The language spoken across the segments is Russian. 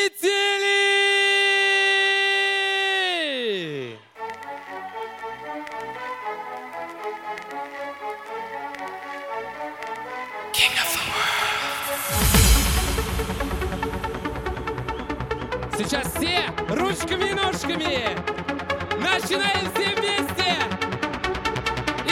победители! King of the world. Сейчас все ручками и ножками. Начинаем все вместе. И...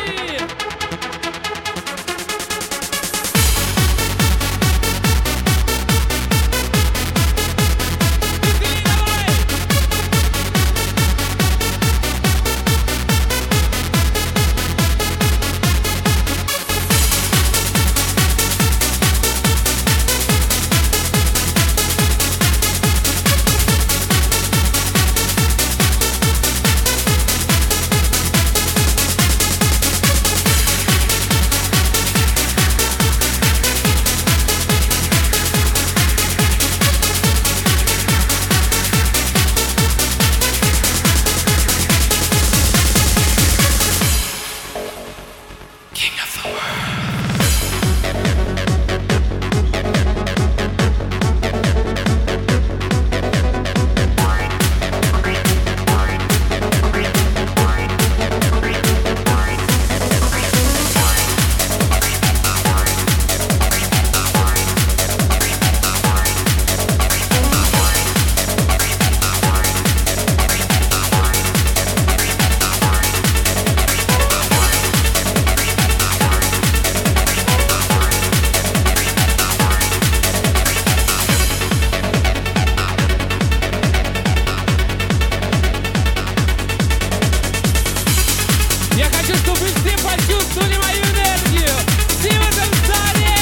Я хочу, чтобы все почувствовали мою энергию. Все в этом зале!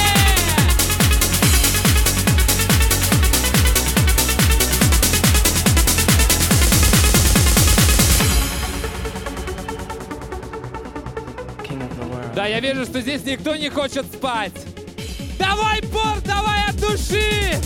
Да, я вижу, что здесь никто не хочет спать. Давай, Борт, давай от души!